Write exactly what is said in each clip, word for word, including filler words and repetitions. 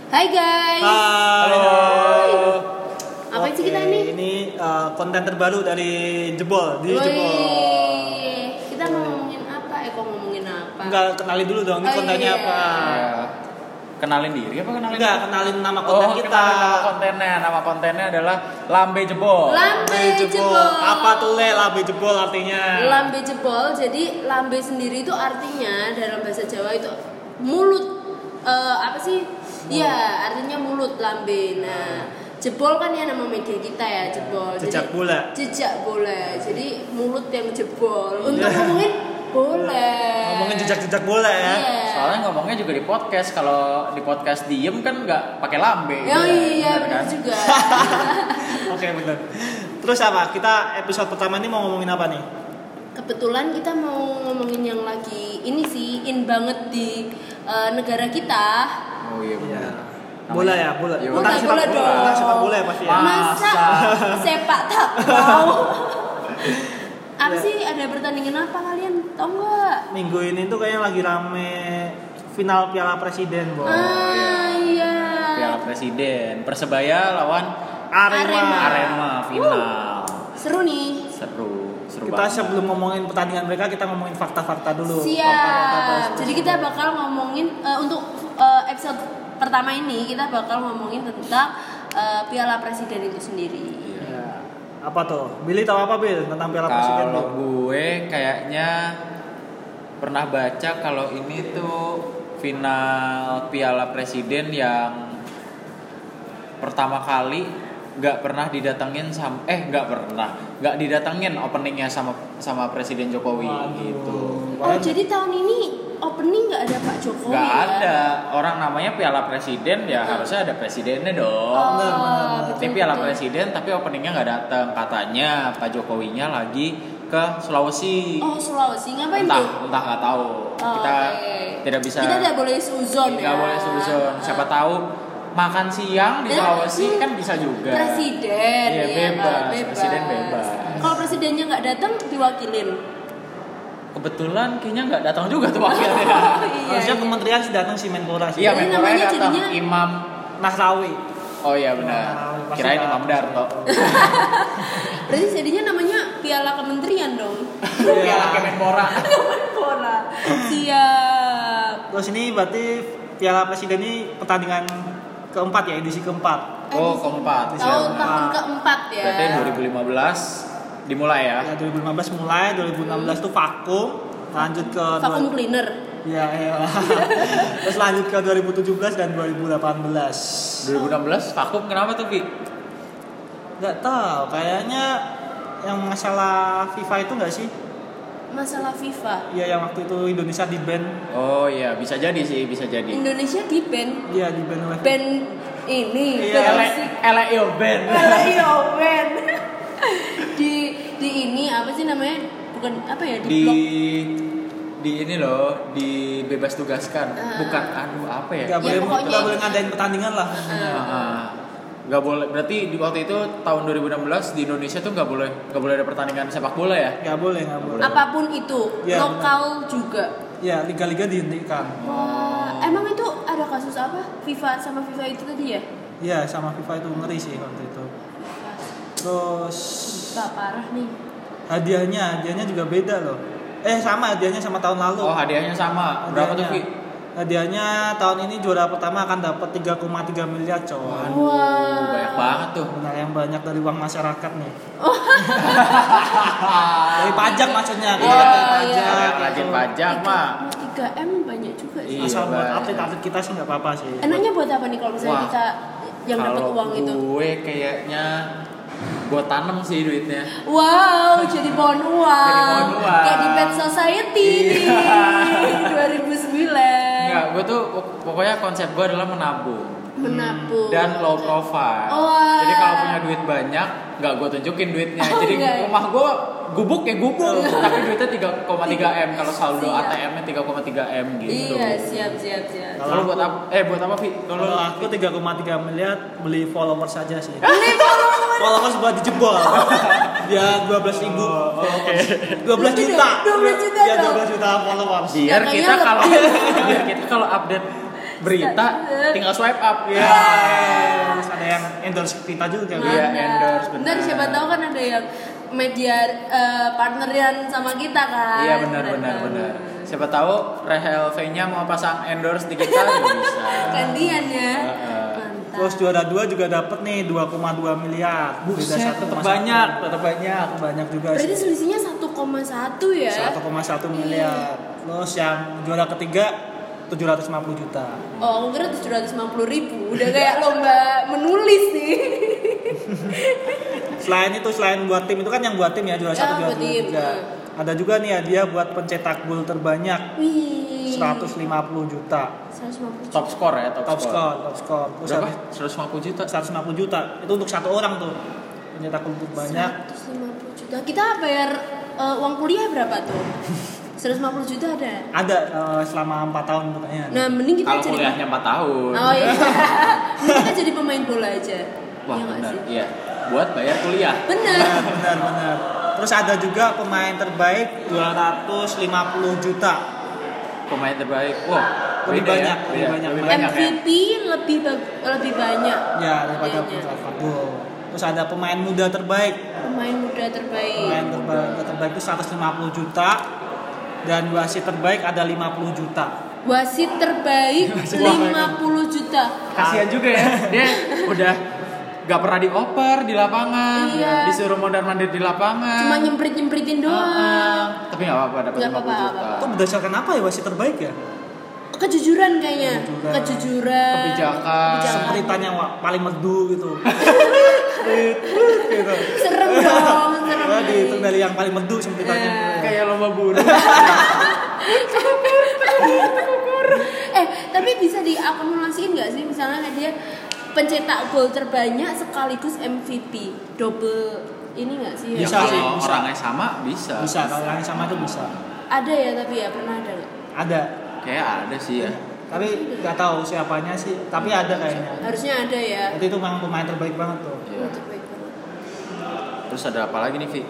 Hai guys. Hai. Halo. Apa sih kita Oke, ini? Ini uh, konten terbaru dari Jebol di Woi, Jebol. kita mau ngomongin apa? Eh kok ngomongin apa? Enggak, kenalin dulu dong. Ini Oh, kontennya iya. apa? Ya. Kenalin diri apa kenalin? Enggak, kenalin nama konten Oh, kita. kenalin nama kontennya. Nama kontennya adalah Lambe Jebol. Lambe jebol. Apa tuh le lambe jebol artinya? Lambe jebol. Jadi lambe sendiri itu artinya dalam bahasa Jawa itu mulut. Eh, apa sih? Iya, artinya mulut lambe. Nah, jebol kan ya nama media kita ya, jebol. Jejak Jadi, bola. Jejak bola. Jadi mulut yang jebol. Untuk Iya. ngomongin bola. Ngomongin jejak-jejak bola ya. Iya. Soalnya ngomongnya juga di podcast. Kalau di podcast diem kan nggak pakai lambe. Oh gitu. iya, Bener benar kan? juga. Oke, benar. Terus apa? Kita episode pertama ini mau ngomongin apa nih? Kebetulan kita mau ngomongin yang lagi ini sih in banget di uh, negara kita. Oh iya benar. Iya. Bola ya, bola. Iya, Bola, Tentang sepak bola dong. Tentang sepak bola ya pasti ya. Masa sepak takraw? Apa Ya. sih ada pertandingan apa kalian? Tahu nggak? Minggu ini tuh kayaknya lagi rame final Piala Presiden, Bo. Ah iya. Piala Presiden. Persebaya lawan Arema. Arema. Arema final. Seru nih. Seru, seru Kita banget. sebelum ngomongin pertandingan mereka, kita ngomongin fakta-fakta dulu. Fakta-fakta Siap. terus- Jadi kita bakal ngomongin uh, untuk uh, episode pertama ini kita bakal ngomongin tentang uh, Piala Presiden itu sendiri. Ya. Apa tuh? Billy tahu apa Bill tentang Piala Presiden? Kalau Bill? gue kayaknya pernah baca kalau ini tuh final Piala Presiden yang pertama kali nggak pernah didatengin sama eh nggak pernah nggak didatengin openingnya sama sama Presiden Jokowi Waduh. gitu. Oh jadi tahun ini opening nggak ada Pak Jokowi? Nggak ya? ada orang namanya Piala Presiden ya harusnya ada presidennya dong. Oh, Benar, benar, benar. Ini Piala Presiden tapi openingnya nggak datang, katanya Pak Jokowinya lagi ke Sulawesi. Oh Sulawesi ngapain entah tuh? entah nggak tahu. Oh, Kita oke. tidak bisa. Kita tidak boleh suzon ya. nggak boleh suzon. Siapa tahu makan siang di Nah, Sulawesi hmm, kan bisa juga. Presiden, Iya, ya, bebas. kan? Presiden bebas. Kalau presidennya nggak datang, diwakilin. Kebetulan kayaknya nggak datang juga tuh wakilnya. Oh, iya, Harusnya iya. kementerian sih datang si Menpora sih. Iya, Jadi Menpora namanya datang. jadinya- Imam. Nahrawi. Oh iya benar. Nah, pasti Kirain datang. Imam Darto. Berarti jadinya namanya Piala Kementerian dong. Piala Kemenpora. Kemenpora. Siap. Terus ini berarti Piala Presiden ini pertandingan keempat ya, edisi keempat. Oh keempat. Tahun Siap. tahun keempat ya. Berarti dua ribu lima belas dimulai ya. Ya dua ribu lima belas mulai, dua ribu enam belas tuh vakum, lanjut ke Vakum cleaner. Ya, ya. Terus lanjut ke dua ribu tujuh belas dan dua ribu delapan belas. dua ribu enam belas vakum kenapa tuh, Bi? Gak tahu, kayaknya yang masalah FIFA itu enggak sih? Masalah FIFA. Iya, yang waktu itu Indonesia di ban. Oh iya, bisa jadi sih, bisa jadi. Indonesia di ban. Iya, di ban oleh Ban ini. Iya, ban Ele musik. ele yo band. Iya, ban. di di ini apa sih namanya? Bukan apa ya? Di, Di blok. di ini loh, dibebas tugaskan. Ah. Bukan aduh apa ya? Gak Ya, boleh, pokoknya nggak boleh itu. ngadain pertandingan lah. Heeh. Gak boleh, berarti di waktu itu tahun dua ribu enam belas di Indonesia tuh gak boleh gak boleh ada pertandingan sepak bola ya? Gak boleh, gak boleh. Apapun itu, Iya, lokal juga. Ya, liga-liga dihentikan. Wah, emang itu ada kasus apa? FIFA sama FIFA itu tadi ya? Iya, sama FIFA itu ngeri sih waktu itu. Terus FIFA parah nih. hadiahnya, hadiahnya juga beda loh. Eh sama hadiahnya sama tahun lalu. Oh hadiahnya sama, berapa tuh Fi? Hadiahnya tahun ini juara pertama akan dapat tiga koma tiga miliar coy. Waduh, banyak banget tuh. Benar yang banyak dari uang masyarakat nih. Dari pajak maksudnya, kita Oh, kan dari iya. pajak. Yang rajin pajak mah. tiga M banyak juga sih. Iya, Asal buat banyak. atlet-atlet kita sih nggak apa-apa sih. Enaknya buat apa nih kalau misalnya Wah. kita yang dapat Kalau uang itu? gue kayaknya gue tanam sih duitnya. Wow, jadi pohon uang. Jadi pohon uang. Kayak di Pet Society Iya. di dua ribu sembilan. Enggak, gue tuh pok- pokoknya konsep gue adalah menabung Menabung. dan low profile. Wah. Jadi kalau punya duit banyak, nggak gue tunjukin duitnya. Oh, Jadi enggak ya? rumah gue gubuk ya gubuk, tapi duitnya tiga koma tiga M. Kalau saldo Siap. A T M-nya tiga koma tiga M gitu. Iya, siap siap siap. Kalau buat apa? Eh buat apa, Vi? Kalau aku tiga koma tiga miliar beli followers saja sih. Beli followers. Followers buat dijebol. Ya dua belas ribu followers. dua belas juta. dua belas juta Ya dong. dua belas juta followers. Biar Ya, kita kayaknya kalau lebih. biar kita kalau update berita tinggal swipe up. Ya, Ya. terus ada yang endorse kita juga. Iya, kan? Mana? endorse, benar. Bentar, siapa tahu kan ada yang media uh, partnerian sama kita kan. Iya benar benar benar. Siapa tahu Rehel V-nya mau pasang endorse di kita juga bisa. Gantian ya. Heeh. Mantap. Terus juara dua juga dapat nih dua koma dua miliar. Buset, satu tetap koma satu. banyak, tetap banyak. Banyak juga Berarti sih. selisihnya satu koma satu ya. satu koma satu miliar. Terus yang juara ketiga tujuh ratus lima puluh juta. Oh, aku kira tujuh ratus lima puluh ribu. Udah kayak lomba menulis nih. Selain itu, selain buat tim itu kan yang buat tim ya juara Ya, satu juara buat dua tim, tiga. hmm. Ada juga nih hadiah buat pencetak gol terbanyak Wih. seratus lima puluh juta. seratus lima puluh. Top score ya, top, Top score. score, top score. Terus Berapa? habis- seratus lima puluh juta. seratus lima puluh juta. Itu untuk satu orang tuh. Pencetak gol terbanyak. seratus lima puluh juta. Kita bayar uh, uang kuliah berapa tuh? seratus lima puluh juta ada. Ada uh, selama empat tahun tuh kayaknya. Nah, mending kita Kalau jadi kuliahnya empat tahun. Oh iya. Mending kita jadi pemain bola aja. Wah, Iya nggak benar. sih? Iya. Buat bayar kuliah. Bener. Benar, benar, benar. Terus ada juga pemain terbaik dua ratus lima puluh juta. Pemain terbaik. Wah, Lebih beda banyak, ya. lebih Beda, banyak. lebih M banyak V ya. P lebih bag- lebih banyak. Ya, daripada Hadiahnya. pencetak gol. Terus ada pemain muda terbaik. Pemain muda terbaik. Pemain terbaik, terbaik itu seratus lima puluh juta. Dan wasit terbaik ada lima puluh juta. Wasit terbaik lima puluh juta. Kasihan juga ya. Dia udah gak pernah dioper di lapangan, Iya. disuruh mondar-mandir di lapangan. Cuma nyemprit-nyempritin doang. Heeh. Tapi nggak apa-apa dapat Nggak lima puluh apa-apa, juta. apa-apa. Itu berdasarkan apa ya wasit terbaik ya? Kejujuran kayaknya. Kejujuran. Kejujuran. Kebijakan. Sempritan yang wa- paling merdu gitu. gitu. Serem dong, serem. Wah, dihitung dari yang paling merdu sempritannya. Nah. Kayak lomba burung. Eh, tapi bisa diakumulasiin nggak sih misalnya kayak dia pencetak gol terbanyak sekaligus M V P double ini nggak sih? Ya, Bisa sih, kalau bisa. orangnya sama bisa. Bisa, kalau yang sama itu bisa. Ada ya tapi ya pernah ada nggak? Ada. Kayak ada sih ya. Tapi nggak tahu siapanya sih. Tapi ada kayaknya. Harusnya ada ya. Berarti itu memang pemain terbaik banget tuh. Iya. Oh, terbaik banget. Terus ada apa lagi nih, Vi?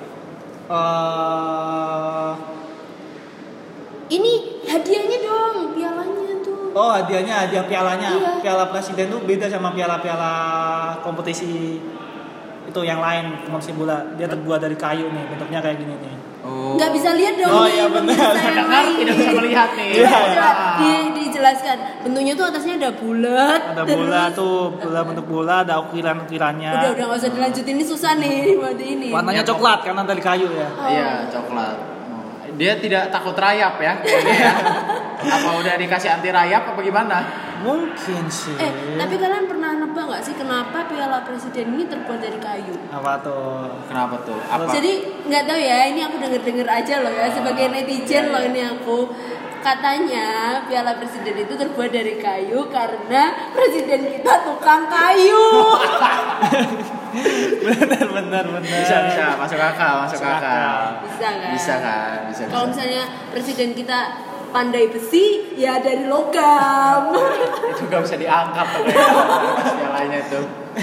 Eh, Ini hadiahnya dong, pialanya tuh. oh hadiahnya hadiah pialanya. Iya. Piala presiden tuh beda sama piala-piala kompetisi itu yang lain kompetisi bola. Dia terbuat dari kayu nih, bentuknya kayak gini nih. Oh. Nggak bisa lihat dong. Oh, nih, iya, benar. pemirsa yang Tidak lain. ngerti, tidak bisa melihat nih. Iya, Coba, iya. di, dijelaskan. Bentuknya tuh atasnya ada bulat. Ada bola tuh, bola bentuk bola, ada ukiran-ukirannya. Udah udah nggak usah dilanjutin, ini susah nih buat ini. Warnanya coklat karena dari kayu ya. Oh. Iya, coklat. Dia tidak takut rayap ya. Kayaknya ya. Apa udah dikasih anti rayap apa gimana? Mungkin sih. Eh, tapi kalian pernah nebak nggak sih kenapa piala presiden ini terbuat dari kayu? Apa tuh? Kenapa tuh? Apa? Jadi nggak tahu ya, ini aku denger-denger aja loh ya sebagai netizen loh ini aku. Katanya piala presiden itu terbuat dari kayu karena presiden kita tukang kayu. benar benar benar. Bisa bisa masuk akal, masuk Masuk akal. akal. Bisa kan? Bisa kan? Bisa bisa. Kalau misalnya presiden kita pandai besi, ya dari logam. Itu gak bisa diangkat tuh kayak pialanya tuh.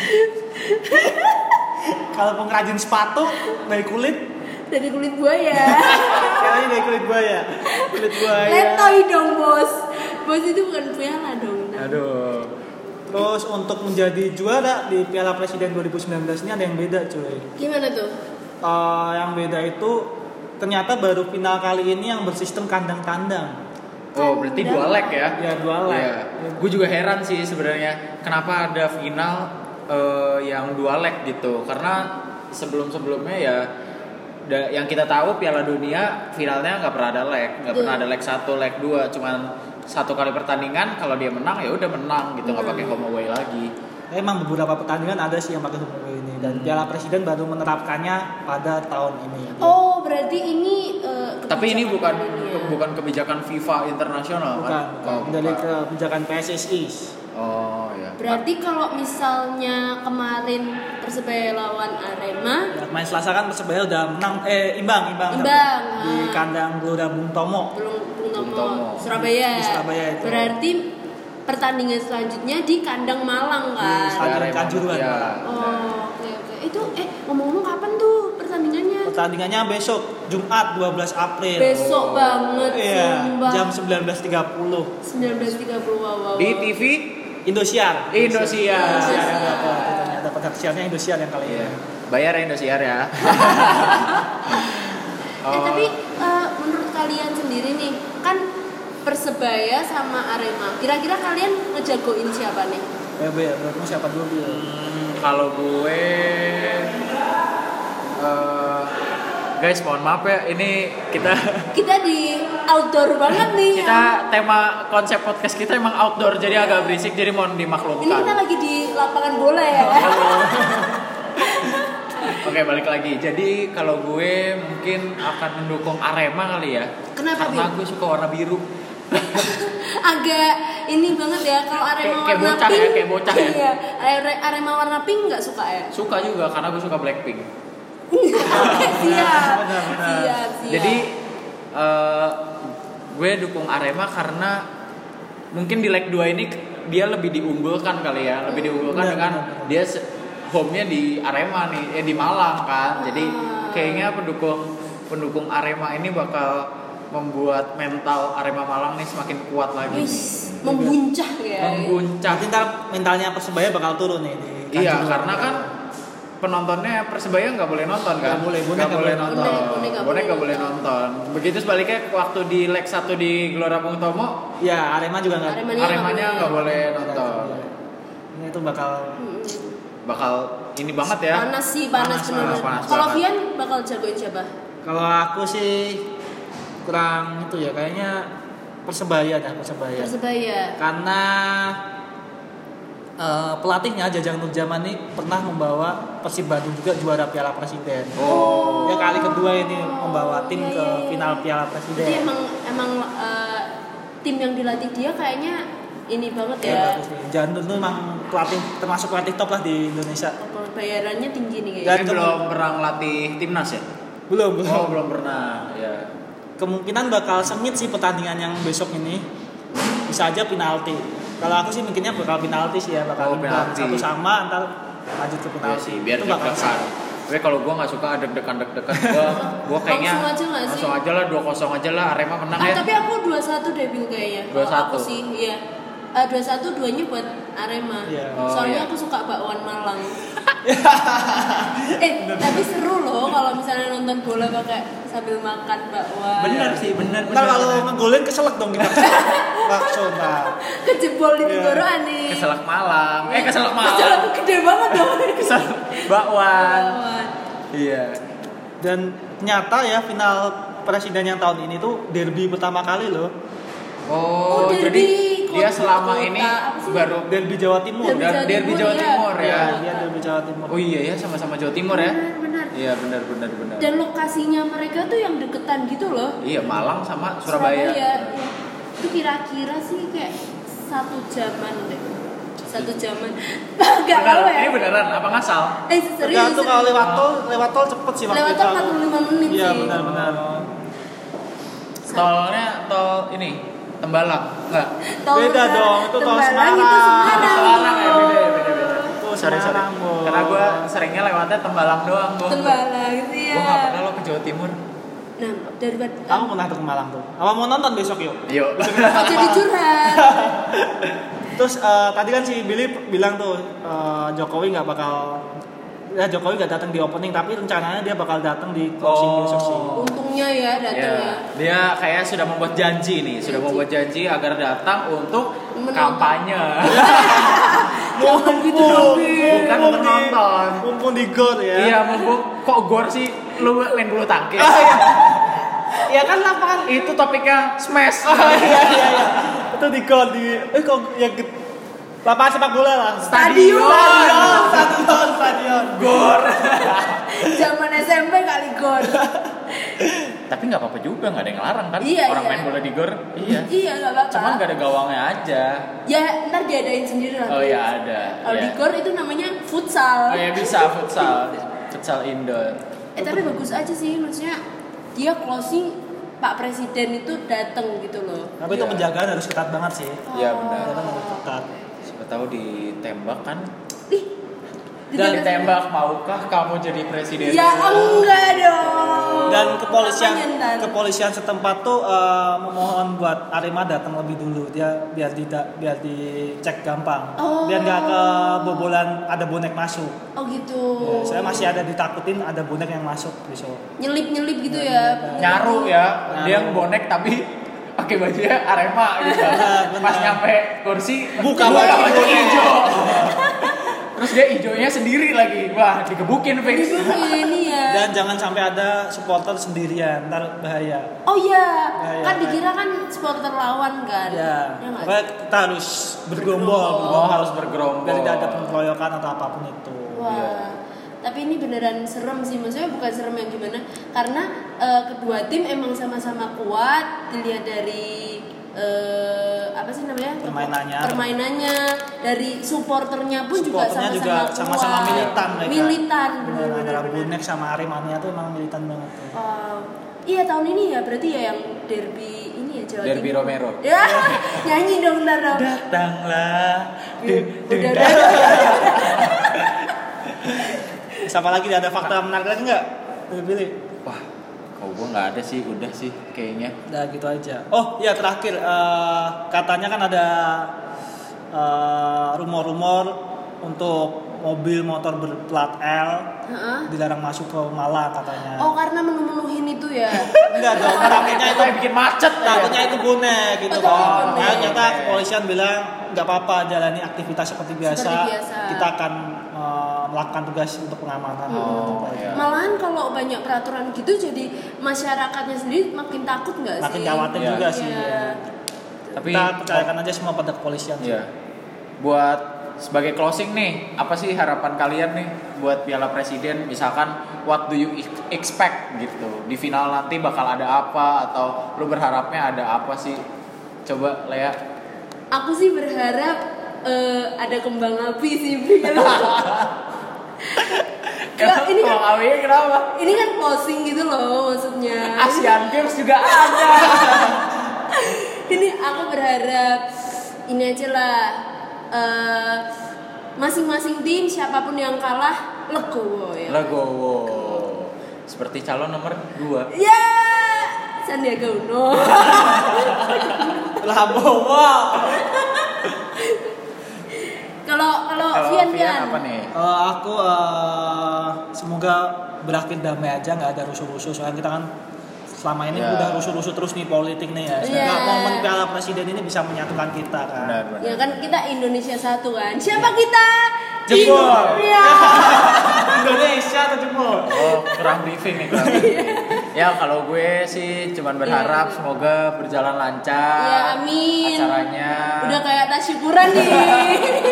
Kalau pengrajin sepatu dari kulit, Dari kulit buaya. pialanya dari kulit buaya. Kulit buaya. Letoy dong bos. Bos itu bukan piala dong. Aduh. Terus untuk menjadi juara di Piala Presiden dua ribu sembilan belas ini ada yang beda cuy. Gimana tuh? Eh, yang beda itu ternyata baru final kali ini yang bersistem kandang tandang. Oh, berarti dua leg ya? Ya dua leg. Iya. Gue juga heran sih sebenarnya kenapa ada final eh, yang dua leg gitu. Karena sebelum-sebelumnya ya da- yang kita tahu Piala Dunia finalnya nggak pernah ada leg, nggak Betul. pernah ada leg satu, leg dua, cuman satu kali pertandingan kalau dia menang ya udah menang gitu, nggak Hmm. pakai home away lagi. Emang beberapa pertandingan ada sih yang pakai home away ini dan Piala Presiden baru menerapkannya pada tahun ini. Oh, berarti ini eh, Tapi ini bukan kebijakan ini ya. bukan kebijakan FIFA internasional Bukan, kan? bukan. Oh, Dari bukan. kebijakan P S S I. Oh ya. Berarti kalau misalnya kemarin Persebaya lawan Arema, Ya, main Selasa kan Persebaya udah menang eh imbang imbang, Imbang, di ah. kandang Gelora Bung Tomo. belum Bung Bung Tomo, Tomo. Surabaya. Di Surabaya itu. Berarti pertandingan selanjutnya di kandang Malang kan. Di Stadion Arema, Kanjuruhan. ya. Oh, oke oke. Itu eh ngomong-ngomong kapan tuh pertandingannya? Pertandingannya besok Jumat dua belas April. Besok banget Iya, sumpah. jam sembilan belas tiga puluh sembilan belas tiga puluh wow, wow, wow. Di T V Indosiar. Indosiar. Indosiar yang dapat, katanya dapat hak siarnya Indosiar yang kali ini. Iya. Bayar ya Indosiar ya. Eh tapi eh, menurut kalian sendiri nih, kan Persebaya sama Arema. Kira-kira kalian ngejagoin siapa nih? Ya, Be, menurutmu siapa dulu, Bil? Hmm, kalau gue eh, guys mohon maaf ya, ini kita Kita di outdoor banget nih. kita tema konsep podcast kita emang outdoor, jadi agak berisik, jadi mohon Ini kita dimaklumkan. lagi di lapangan bola ya. Oke, balik lagi. Jadi kalau gue mungkin akan mendukung Arema kali ya. Kenapa, Karena Bil? gue suka warna biru. Agak ini banget ya kalau Arema Kayak- kayak warna bocah ya, pink. kayak bocah ya. Iya, Are- Arema warna pink nggak suka ya? Suka juga karena gue suka Blackpink. siap, siap, benar. siap. Jadi eh, gue dukung Arema karena mungkin di leg dua ini dia lebih diunggulkan kali ya, lebih diunggulkan Benar, dengan benar, benar. dia se- home-nya di Arema nih, eh di Malang kan. Jadi Ah. kayaknya pendukung pendukung Arema ini bakal membuat mental Arema Malang nih semakin kuat lagi. Wis, membuncah ya. Membuncah. Nanti ntar mentalnya Persebaya bakal turun nih di Iya, Kanjuruhan. karena kan penontonnya Persebaya nggak boleh nonton kan? Nggak boleh, bonek Nggak nggak boleh boleh nonton. nonton. Bonek nggak Bonek nggak boleh boleh nonton. Begitu sebaliknya waktu di leg satu di Gelora Bung Tomo, Ya, Arema juga nggak. Aremanya Aremanya nggak boleh nonton. Ini itu bakal Hmm. Bakal ini banget ya. Panas sih, panas, Panas, bener. panas, panas Kalau banget. Vian bakal jagoin siapa? Kalau aku sih kurang itu ya, kayaknya Persebaya dah, Persebaya. Persebaya. Karena eh, pelatihnya Jajang Nurjaman ini pernah membawa Persib Bandung juga juara Piala Presiden. Oh. Ya kali kedua ini membawa tim Iya, ke iya, iya. final Piala Jadi Presiden. emang emang eh, tim yang dilatih dia kayaknya ini banget Ya, ya. bagus nih. Jajang Nur itu memang pelatih termasuk pelatih top lah di Indonesia. Apa bayarannya tinggi nih Dan kayaknya. Dan belum pernah ngelatih timnas ya? Belum, belum. Oh, belum pernah. Ya. Kemungkinan bakal sengit sih pertandingan yang besok ini. Bisa aja penalti. Kalau aku sih mikirnya bakal penalti sih ya, bakal Oh, penalti. satu sama ntar lanjut ke Iya penalti. sih, biar Itu bakal deg-degan. Tapi kalau gue nggak suka deg-degan deg-degan, gue gue kayaknya Langsung aja nggak sih? langsung aja lah dua kosong aja lah, Arema menang Ah, ya. tapi aku dua satu deh Bil kayaknya. dua Kalau satu. Aku sih, iya. Eh, dua satu duanya buat Arema. Iya. Oh, Soalnya iya. aku suka bakwan Malang. eh, tapi seru loh kalau misalnya nonton bola pakai sambil makan bakwan. Bener sih, bener bener. Ntar kalau ngegolin keselak dong kita. Langsung nah. Kejebol di Iya. tenggorokan nih. Keselak Malang, eh keselak Malang, Keselak gede banget dong. keselak bakwan. Bakwan. Iya. Dan ternyata ya final presiden yang tahun ini tuh derby pertama kali loh. Oh, Oh, derby jadi dia kota- selama kota ini apa sih? baru Derby Jawa Timur. Derby dan Jawa derby Timur, Jawa iya. Timur ya. Ya, dia derby Jawa Timur. Oh iya ya, sama-sama Jawa Timur ya. Benar, benar. Iya, benar benar benar. Dan lokasinya mereka tuh yang deketan gitu loh. Iya, Malang sama Surabaya. Iya. Itu kira-kira sih kayak satu jaman deh. Satu jaman. Gak Benar, tahu ya. ini beneran apa ngasal? Eh serius. Tergantung kalau serius. lewat tol, lewat tol cepet sih waktu Lewat itu. tol empat puluh lima menit Iya, sih. benar-benar. Tolnya tol ini Tembalang, enggak? Tol Beda Tembalang- dong, itu tol Tembalang Semarang. itu Semarang. Semarang ya, beda ya, beda beda. Itu Sorry sorry. Semarang, Bos. Karena gue seringnya lewatnya Tembalang doang, gue. Tembalang gitu ya. Gue nggak pernah lo ke Jawa Timur. Nah, daripada Kamu pernah tuh ke Malang tuh. Apa mau nonton besok yuk? Yuk. kok jadi curhat. Terus eh, tadi kan si Billy bilang tuh eh, Jokowi nggak bakal ya Jokowi nggak datang di opening tapi rencananya dia bakal datang di closing Oh. besok sih. Untungnya ya datang ya. Ya, dia kayak sudah membuat janji nih, sudah Janji. membuat janji agar datang untuk Menonton. kampanye. Jangan gitu dong. Bil. Bukan untuk nonton. Mumpung di gor ya. Iya, mumpung kok gor sih lu main bulu tangkis. Ya kan lapangan Itu topiknya smash. Oh, iya iya iya. Itu di gor di eh kok ya ge- lapangan sepak bola lah. Stadion. Stadion, stadion, stadion. Gor. Zaman S M P kali gor. Tapi nggak apa-apa juga, nggak ada yang larang kan? Iya, Orang iya. main bola di gor. Iya. Iya nggak apa-apa. Cuman nggak ada gawangnya aja. Ya ntar diadain sendiri lah. Oh ya ada. Kalau ya. di gor itu namanya futsal. Oh ya bisa futsal, futsal indoor. Eh tapi bagus aja sih, maksudnya dia closing Pak Presiden itu datang gitu loh. Tapi itu Iya. penjagaan harus ketat banget sih. Iya, benar. Penjagaan harus ketat. Siapa tahu ditembak kan? Ih, Dan ditembak, maukah kamu jadi presiden? Ya enggak dong. Dan kepolisian Apanya, Intan? kepolisian setempat tuh uh, memohon buat Arema datang lebih dulu, dia biar tidak biar dicek gampang, Oh. biar nggak kebobolan ada bonek masuk. Oh gitu. Ya, saya masih ada ditakutin ada bonek yang masuk besok. Nyelip-nyelip gitu ya. Nyaru ya, Nyaru. dia bonek tapi pakai bajunya Arema gitu. Benar, benar. Pas nyampe kursi Buka buka baju baju hijau. hijau. Terus dia hijaunya sendiri lagi. Wah, digebukin fix. Ini ya. Dan jangan sampai ada supporter sendirian, ntar bahaya. Oh iya, Ya, ya, kan ya. dikira kan supporter lawan kan. Ya, Ya nggak pokoknya kita harus bergerombol, Oh, harus bergerombol. biar tidak ada pengeroyokan atau apapun itu. Wah, Iya. tapi ini beneran serem sih, maksudnya bukan serem yang gimana, karena eh, kedua tim emang sama-sama kuat, dilihat dari eh, apa sih namanya Permainannya. permainannya, dari supporternya pun Supporternya juga juga sama-sama sama-sama kuat. militan mereka. militan, Bener, bener-bener. antara bonek sama Aremania tuh emang militan banget. Wow. Iya tahun ini ya berarti ya yang derby ini ya Jawa Derby Timur. Romero. Ya, nyanyi dong ntar dong. Datanglah. Ding, ding, Udah, dang. udah, udah. Siapa lagi ada fakta menarik lagi nggak? Pilih-pilih. Wah, kalau gue nggak ada sih, udah sih kayaknya. Udah gitu aja. Oh ya terakhir eh, katanya kan ada eh, rumor-rumor untuk mobil motor berplat L Heeh. dilarang masuk ke Malang katanya. Oh karena menu-menuhin itu ya. Enggak dong, takutnya itu Kayak bikin macet takutnya itu bonek gitu Oh, kan. bonek. Nah, ternyata kepolisian bilang nggak apa-apa, jalani aktivitas seperti biasa. Seperti biasa. Kita akan eh, melakukan tugas untuk pengamanan. Oh, Gitu. iya. Malahan kalau banyak peraturan gitu jadi masyarakatnya sendiri makin takut nggak sih? Makin khawatir Iya. juga sih. Iya. Tapi Kita percayakan aja semua pada kepolisian. sih. Iya. Buat sebagai closing nih, apa sih harapan kalian nih buat Piala Presiden? Misalkan what do you expect gitu. Di final nanti bakal ada apa atau lu berharapnya ada apa sih? Coba Lea. Aku sih berharap eh, ada kembang api sih. Nggak, ini kan Bang Awi kenapa? ini kan closing gitu loh maksudnya. Asian Games juga ada. Ini aku berharap ini aja lah. eh, masing-masing tim siapapun yang kalah legowo ya. Legowo. Seperti calon nomor dua. Ya, Sandiaga Uno. Labowo. Kalau kalau Kalau Vian Vian Vian apa nih? Eh, aku eh, semoga berakhir damai aja, nggak ada rusuh-rusuh. Soalnya kita kan selama ini Ya. udah rusuh-rusuh terus nih politik nih ya. Semoga Iya. momen Piala Presiden ini bisa menyatukan kita kan. Benar, benar. Ya kan kita Indonesia satu kan. Siapa kita? Jebol. Indonesia. Indonesia atau jempol? Oh, kurang briefing nih kurang briefing. Ya kalau gue sih cuman berharap semoga berjalan lancar. Ya amin. Acaranya. Udah kayak tasyukuran nih.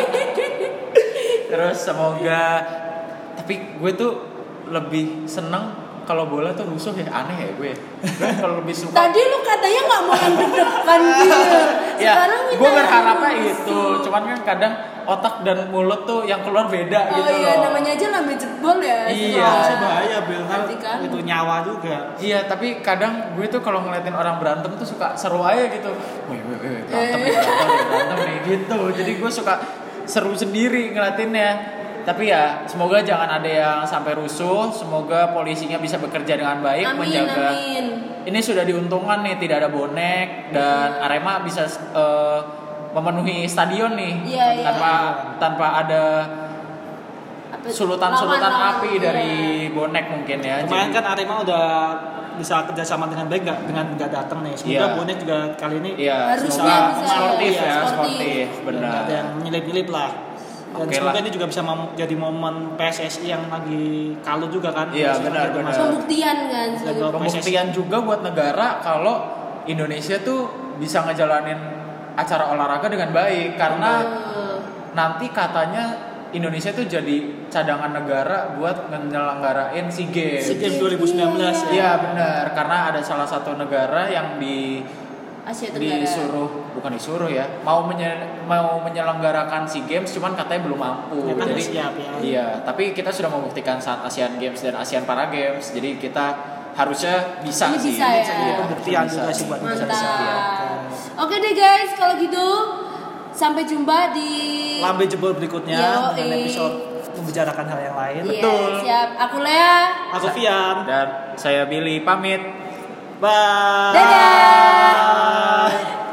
Terus semoga, tapi gue tuh lebih seneng kalau bola tuh rusuh ya, aneh ya gue. Gue kalau lebih suka. Tadi lu katanya nggak mau yang deg-degan gitu. Ya, Sekarang kita gue yang berharapnya rusuh. itu. Cuman kan kadang otak dan mulut tuh yang keluar beda Oh gitu iya, loh. namanya aja lambe jebol ya. Iya. Sekarang. Sih bahaya Bil, kan Nanti kan. itu nyawa juga. Iya, tapi kadang gue tuh kalau ngeliatin orang berantem tuh suka seru aja gitu. Wih, wih, wih, berantem nih, berantem nih, berantem nih gitu. Jadi gue suka seru sendiri ngeliatinnya. Tapi ya, semoga jangan ada yang sampai rusuh. Semoga polisinya bisa bekerja dengan baik, Amin, menjaga. amin. Ini sudah diuntungkan nih, tidak ada bonek dan Arema bisa eh, memenuhi stadion nih Iya, iya. tanpa tanpa ada Apa- sulutan-sulutan lawan-lawan, api iya. dari bonek mungkin ya. Kemarin Jadi- kan Arema udah bisa kerjasama dengan baik nggak dengan nggak datang nih. Semoga Iya. bonek juga kali ini Iya, Harusnya semoga bisa. sportif ya, Sportif. sportif, nggak benar. ada yang nyelip-nyelip lah. Dan Oke semoga lah. ini juga bisa mem- jadi momen P S S I yang lagi kalut juga kan. Iya, P S S I benar, lagi benar. masuk. Pembuktian kan. sebagai- Lagu- Pembuktian juga buat negara kalau Indonesia tuh bisa ngejalanin acara olahraga dengan baik karena Eh, nanti katanya Indonesia tuh jadi cadangan negara buat menyelenggarain SEA Games. SEA Games dua ribu sembilan belas ya. Iya benar, karena ada salah satu negara yang di Asia Tenggara. disuruh bukan disuruh ya, mau menye- mau menyelenggarakan SEA Games cuman katanya belum mampu. Ternyata Jadi nggak siap ya. iya, tapi kita sudah membuktikan saat Asian Games dan Asian Para Games. Jadi kita harusnya bisa Ini sih. bisa ya. Iya, Pembuktian bisa juga sih buat Bisa, Mantap. bisa, iya. Oke deh guys, kalau gitu sampai jumpa di Lambe jebol berikutnya Yo, dengan eh. episode membicarakan hal yang lain. Iya, siap. Aku Lea. Aku Fian. Dan saya Billy pamit. Bye. Dadah.